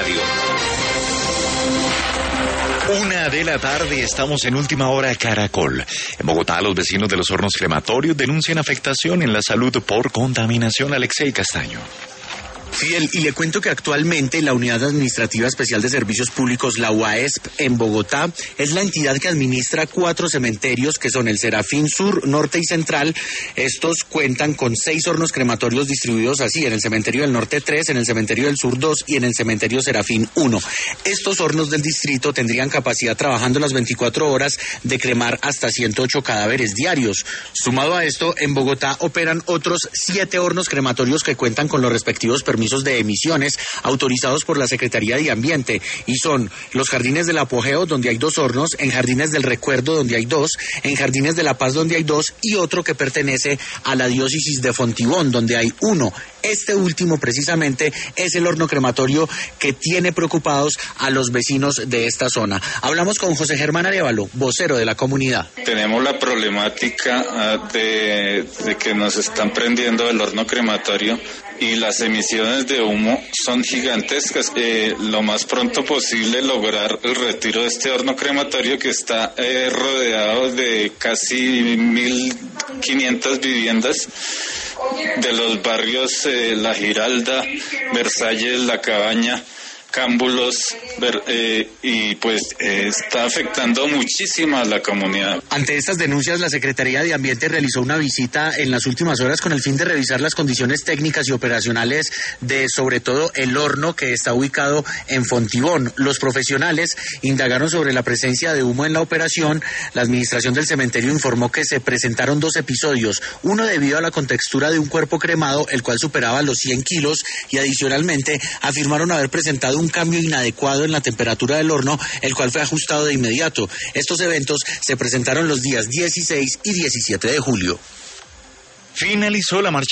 Radio. 1:00 estamos en Última Hora Caracol. En Bogotá, los vecinos de los hornos crematorios denuncian afectación en la salud por contaminación. Alexei Castaño. Fiel, y le cuento que actualmente la Unidad Administrativa Especial de Servicios Públicos, la UAESP, en Bogotá, es la entidad que administra 4 cementerios que son el Serafín Sur, Norte y Central. Estos cuentan con 6 hornos crematorios distribuidos así, en el Cementerio del Norte 3, en el Cementerio del Sur 2 y en el Cementerio Serafín 1. Estos hornos del distrito tendrían capacidad, trabajando las 24 horas, de cremar hasta 108 cadáveres diarios. Sumado a esto, en Bogotá operan otros 7 hornos crematorios que cuentan con los respectivos permisos de emisiones autorizados por la Secretaría de Ambiente, y son los Jardines del Apogeo, donde hay 2 hornos, en Jardines del Recuerdo, donde hay 2, en Jardines de la Paz, donde hay 2, y otro que pertenece a la diócesis de Fontibón, donde hay 1. Este último precisamente es el horno crematorio que tiene preocupados a los vecinos de esta zona. Hablamos con José Germán Arévalo, vocero de la comunidad. Tenemos la problemática de que nos están prendiendo el horno crematorio y las emisiones de humo son gigantescas. Lo más pronto posible lograr el retiro de este horno crematorio, que está rodeado de casi 1.500 viviendas de los barrios La Giralda, Versalles, La Cabaña, Cámbulos, y pues está afectando muchísimo a la comunidad. Ante estas denuncias, la Secretaría de Ambiente realizó una visita en las últimas horas con el fin de revisar las condiciones técnicas y operacionales de, sobre todo, el horno que está ubicado en Fontibón. Los profesionales indagaron sobre la presencia de humo en la operación. La administración del cementerio informó que se presentaron 2 episodios, uno debido a la contextura de un cuerpo cremado, el cual superaba los 100 kilos, y adicionalmente afirmaron haber presentado un cambio inadecuado en la temperatura del horno, el cual fue ajustado de inmediato. Estos eventos se presentaron los días 16 y 17 de julio. Finalizó la marcha